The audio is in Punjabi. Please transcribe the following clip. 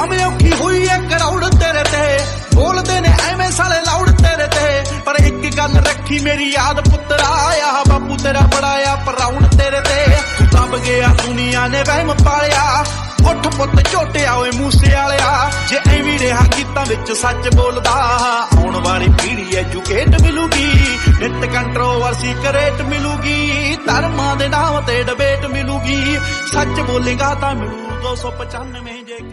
ਭਾਵੇਂ ਔਖੀ ਹੋਈ ਐ ਕਰਾਉੜ ਤੇਰੇ ਤੇ, ਬੋਲਦੇ ਨੇ ਐਵੇਂ ਸਾਲੇ ਲਾਉੜ ਤੇਰੇ ਤੇ। ਪਰ ਇੱਕ ਗੱਲ ਰੱਖੀ ਮੇਰੀ ਯਾਦ ਪੁੱਤਰਾ, ਆ ਬਾਪੂ ਤੇਰਾ ਬੜਾ ਆ ਪ੍ਰਾਊਡ ਤੇਰੇ ਤੇ। ਤੂੰ ਦੱਬ ਗਿਆ ਦੁਨੀਆ ਨੇ ਵਹਿਮ ਪਾਲਿਆ, ਉੱਠ ਪੁੱਤ ਝੋਟਿਆ ਓਏ ਮੂਸੇ ਵਾਲਿਆ। ਜੇ ਐਵੇਂ ਰਿਹਾ ਗੀਤਾਂ ਵਿੱਚ ਸੱਚ ਬੋਲਦਾ, ਆਉਣ ਵਾਲੀ ਪੀੜ੍ਹੀ ਐਜੂਕੇਟ ਮਿਲੂਗੀ, ਨਿੱਤ ਕੰਟਰੋਵਰਸੀ ਕਰੇਟ ਮਿਲੂਗੀ, ਧਰਮਾਂ ਦੇ ਨਾਮ ਤੇ ਡਿਬੇਟ ਮਿਲੂਗੀ। ਸੱਚ ਬੋਲੇਗਾ ਤਾਂ ਮਿਲੂ 295 ਜੇ